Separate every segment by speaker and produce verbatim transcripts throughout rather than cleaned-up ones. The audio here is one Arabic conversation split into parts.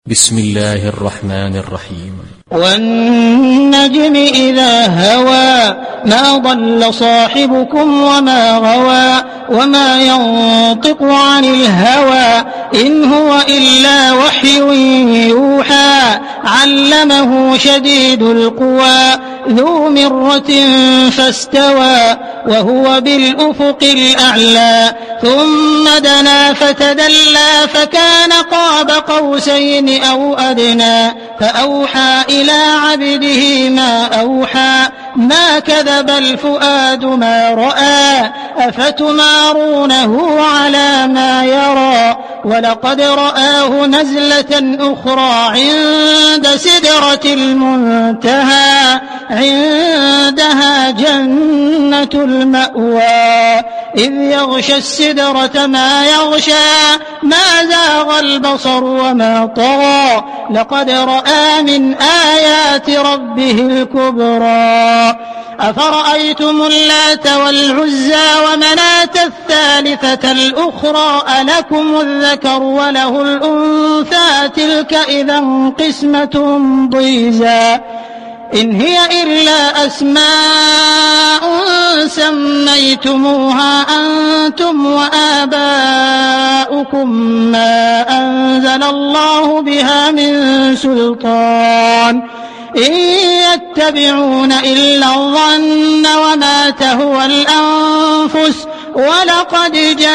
Speaker 1: بسم الله الرحمن الرحيم.
Speaker 2: والنجم إذا هوى ما ضل صاحبكم وما غوى وما ينطق عن الهوى إن هو إلا وحي يوحى علمه شديد القوى ذو مرة فاستوى وهو بالأفق الأعلى ثم دنا فتدلى فكان قاب قوسين أو أدنى فأوحى إلى عبده ما أوحى ما كذب الفؤاد ما رأى أفتمارونه على ما يرى ولقد رآه نزلة أخرى عند سدرة المنتهى عندها جنة المأوى إذ يغشى السدرة ما يغشى ما زاغ البصر وما طغى لقد رأى من آيات ربه الكبرى أفرأيتم اللات والعزى ومناة الثالثة الأخرى ألكم الذكر وله الأنثى تلك إذا قسمة ضيزى إن هي إلا أسماء سميتموها أنتم وآباؤكم ما أنزل الله بها من سلطان إن يتبعون إلا الظن وما تهوى الأنفس ولقد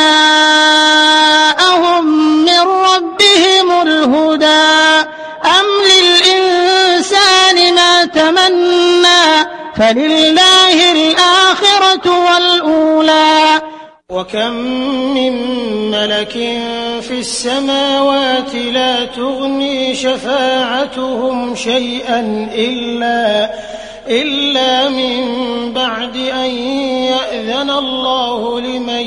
Speaker 2: جاءهم من ربهم الهدى أم للإنسان ما تمنى فلله الآخرة والأولى
Speaker 3: وكم من ملك في السماوات لا تغني شفاعتهم شيئا إلا, إلا من بعد أن يأذن الله لمن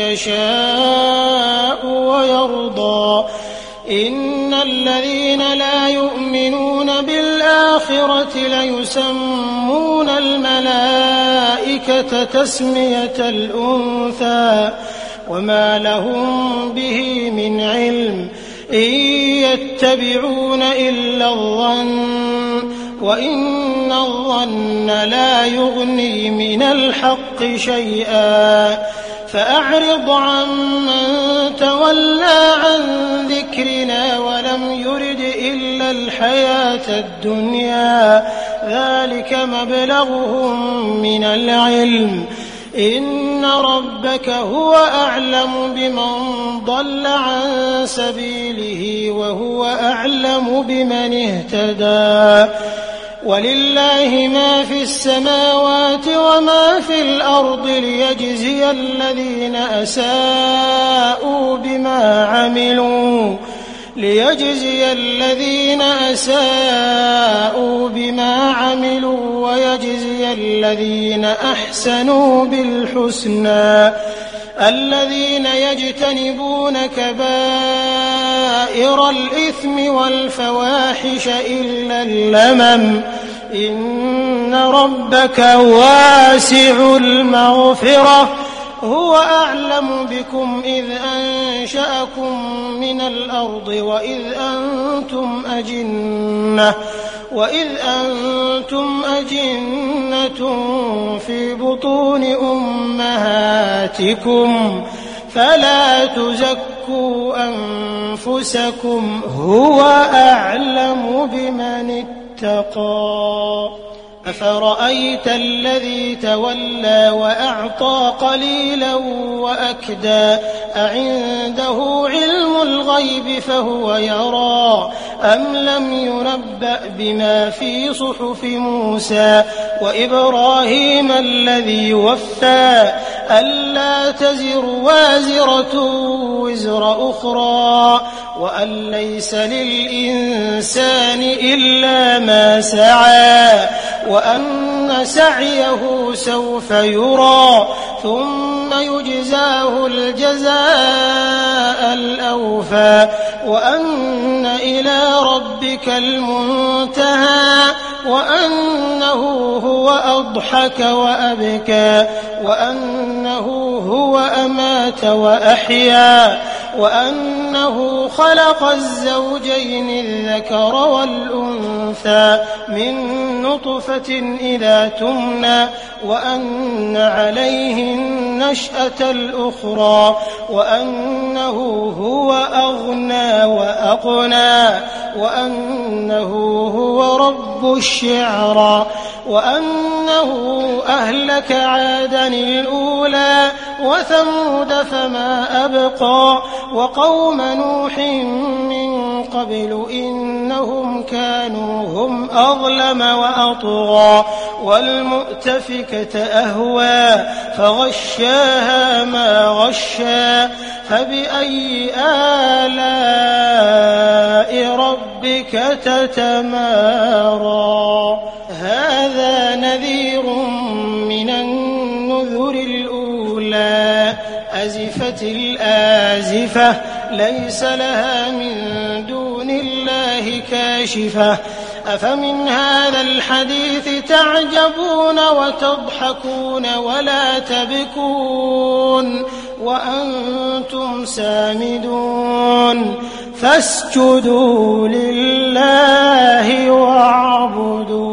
Speaker 3: يشاء ويرضى إن الذين لا يؤمنون بالآخرة ليسمون الملائكة تسمية الأنثى وما لهم به من علم إن يتبعون إلا الظن وإن الظن لا يغني من الحق شيئا فأعرض عمن تولى عن ذكرنا ولم يرد إلا الحياة الدنيا ذلك مبلغهم من العلم إن ربك هو أعلم بمن ضل عن سبيله وهو أعلم بمن اهتدى ولله ما في السماوات وما في الأرض ليجزي الذين أساءوا بما عملوا ليجزي الذين أساءوا بما عملوا ويجزي الذين أحسنوا بالحسنى الذين يجتنبون كبائر الإثم والفواحش إلا اللمم إن ربك واسع المغفرة هو أعلم بكم إذ أنشأكم من الأرض وإذ أنتم أجنة وإذ أنتم أجنة في بطون أمهاتكم فلا تزكوا أنفسكم هو أعلم بمن اتقى أفرأيت الذي تولى وأعطى قليلا وأكدى أعنده علم الغيب فهو يرى أم لم ينبأ بما في صحف موسى وإبراهيم الذي وفى ألا تزر وازرة وزر أخرى وأن ليس للإنسان إلا ما سعى وأن سعيه سوف يرى ثم يجزاه الجزاء الأوفى وأن إلى ربك المنتهى وأنه هو أضحك وأبكى وأنه هو أمات وأحيا وأنه خلق الزوجين الذكر والأنثى من نطفة إذا تمنى وأن عليه النشأة الأخرى وأنه هو أغنى وأقنى وأنه هو رب الشعرى وأنه أهلك عادا الأولى وثمود فما أبقى وقوم نوح من قبل إنهم كانوا هم أظلم وأطغى والمؤتفكة أهوى فغشاها ما غشى فبأي آلاء ربك تتمارى هذا نذير من النذر الأولى أزفت الآزفة ليس لها من دون الله كاشفة أفمن هذا الحديث تعجبون وتضحكون ولا تبكون وأنتم سامدون فاسجدوا لله واعبدوا